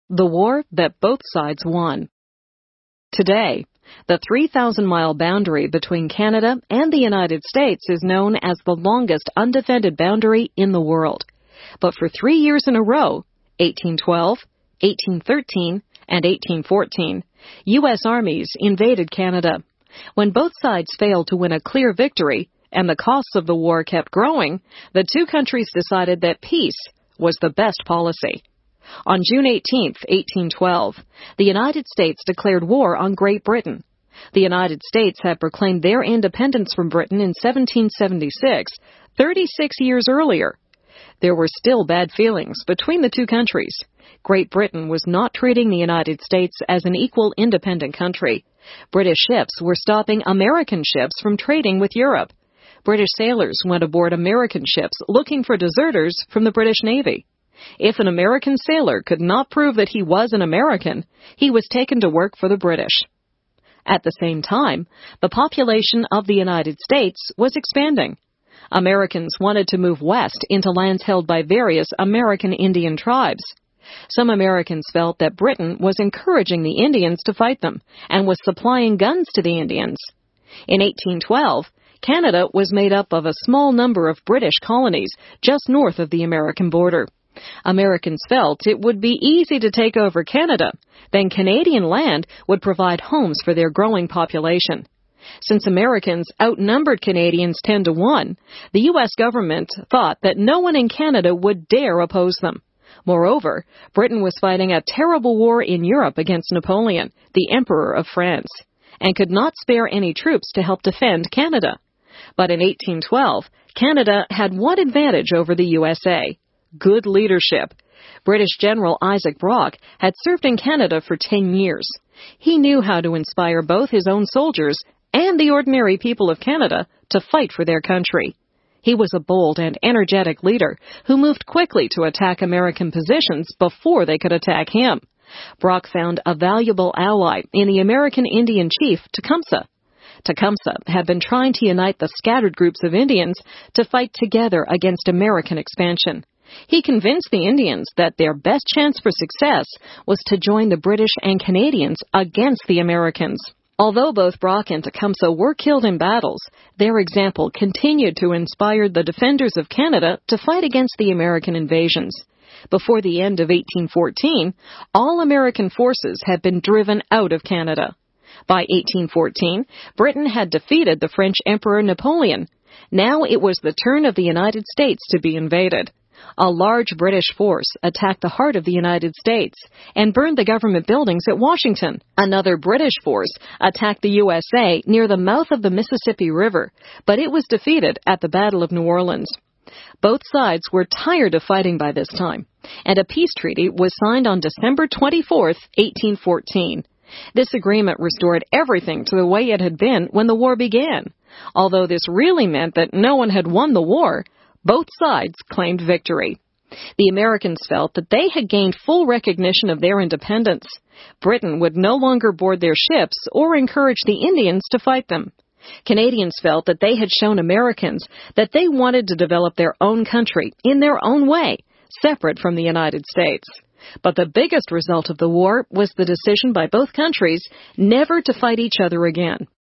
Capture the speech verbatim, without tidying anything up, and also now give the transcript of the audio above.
The war that both sides won. Today, the three thousand mile boundary between Canada and the United States is known as the longest undefended boundary in the world. But for three years in a row, eighteen twelve, eighteen thirteen, and eighteen fourteen, U S armies invaded Canada. When both sides failed to win a clear victory and the costs of the war kept growing, the two countries decided that peace was the best policy. On June eighteenth, eighteen twelve, the United States declared war on Great Britain. The United States had proclaimed their independence from Britain in seventeen seventy-six, thirty-six years earlier. There were still bad feelings between the two countries. Great Britain was not treating the United States as an equal independent country. British ships were stopping American ships from trading with Europe. British sailors went aboard American ships looking for deserters from the British Navy. If an American sailor could not prove that he was an American, he was taken to work for the British. At the same time, the population of the United States was expanding. Americans wanted to move west into lands held by various American Indian tribes. Some Americans felt that Britain was encouraging the Indians to fight them and was supplying guns to the Indians. In eighteen twelve, Canada was made up of a small number of British colonies just north of the American border. Americans felt it would be easy to take over Canada. Then Canadian land would provide homes for their growing population. Since Americans outnumbered Canadians ten to one, the U S government thought that no one in Canada would dare oppose them. Moreover, Britain was fighting a terrible war in Europe against Napoleon, the Emperor of France, and could not spare any troops to help defend Canada. But in eighteen twelve, Canada had one advantage over the U S A: good leadership. British General Isaac Brock had served in Canada for ten years. He knew how to inspire both his own soldiers and the ordinary people of Canada to fight for their country. He was a bold and energetic leader who moved quickly to attack American positions before they could attack him. Brock found a valuable ally in the American Indian chief Tecumseh. Tecumseh had been trying to unite the scattered groups of Indians to fight together against American expansion. He convinced the Indians that their best chance for success was to join the British and Canadians against the Americans. Although both Brock and Tecumseh were killed in battles, their example continued to inspire the defenders of Canada to fight against the American invasions. Before the end of eighteen fourteen, all American forces had been driven out of Canada. By eighteen fourteen, Britain had defeated the French Emperor Napoleon. Now it was the turn of the United States to be invaded. A large British force attacked the heart of the United States and burned the government buildings at Washington. Another British force attacked the U S A near the mouth of the Mississippi River, but it was defeated at the Battle of New Orleans. Both sides were tired of fighting by this time, and a peace treaty was signed on December twenty-fourth, eighteen fourteen. This agreement restored everything to the way it had been when the war began. Although this really meant that no one had won the war, both sides claimed victory. The Americans felt that they had gained full recognition of their independence. Britain would no longer board their ships or encourage the Indians to fight them. Canadians felt that they had shown Americans that they wanted to develop their own country in their own way, separate from the United States. But the biggest result of the war was the decision by both countries never to fight each other again.